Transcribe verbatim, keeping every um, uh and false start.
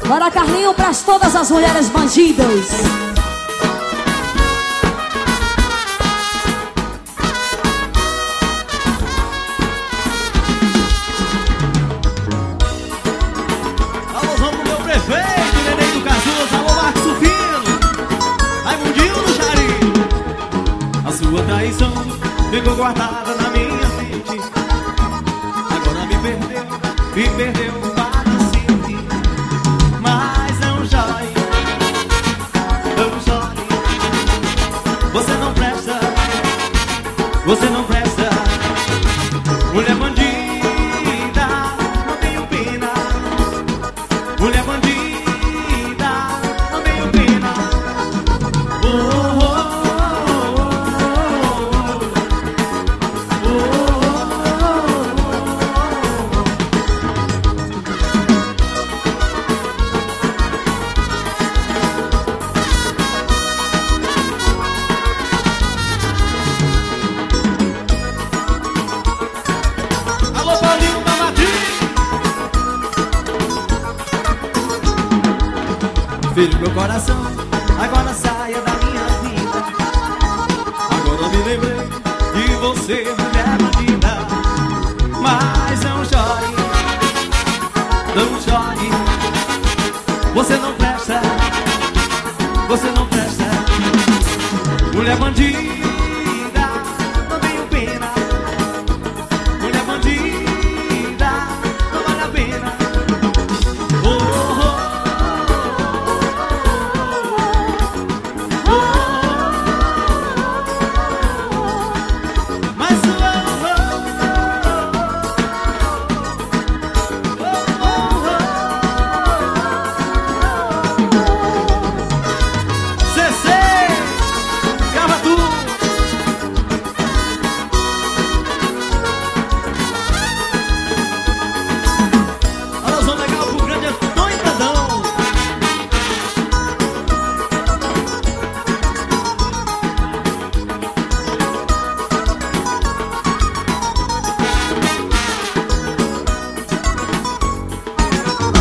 Bora, Carlinho, para todas as mulheres bandidas. Alôzão pro meu prefeito, Neném do Casulo, alô Marcos Sufino, Raimundinho do Jari. A sua traição ficou guardada na minha mente. Agora me perdeu, me perdeu para sempre. Mas não chore, não chore. Você não presta, você não presta. Mulher bandida, não tenho pena. Mulher bandida, não tenho pena. Oh, oh, oh, oh, oh, oh, oh. Alô, Paulinho da Madrid. Filho, meu coração, agora saia da minha vida. Agora me lembrei de você, mulher bandida. Mas não chore, não chore. Você não presta, você não presta. Mulher bandida.